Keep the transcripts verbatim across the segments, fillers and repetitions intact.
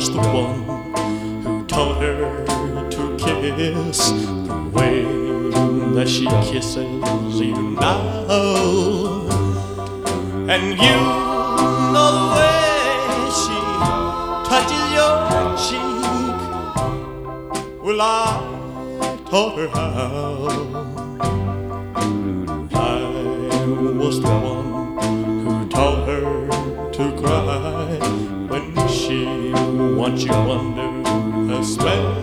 was the one who taught her to kiss the way that she kisses even now. And you know the way she touches your cheek. Well, I taught her how. I was the one who taught her to cry when she wants you under her spell.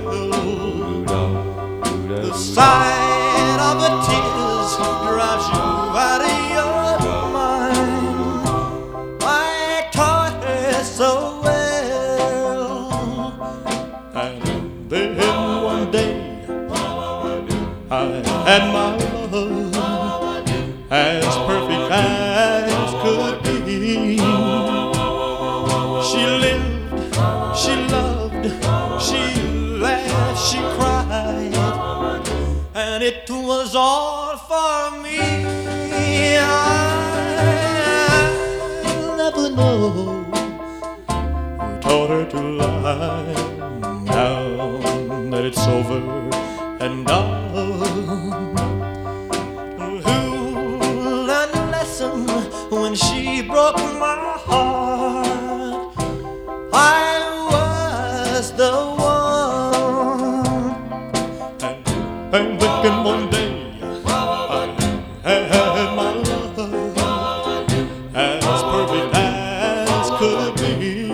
The sight of the tears drives you out of your mind. I taught her so well. And then one day I had my love as perfect as could be. She lived, she loved, she laughed, she cried, and it was all for me. I'll never know who taught her to lie. Now that it's over and done, who learned a lesson when she broke my heart? I was the one. And, and then one day I had my love as perfect as could be.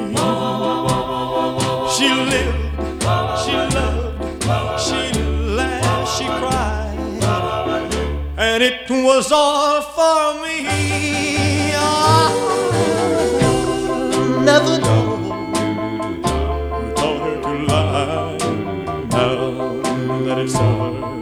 She lived, she loved, she laughed, she cried, and it was all for me. I'll never know who taught her to lie. Now that it's over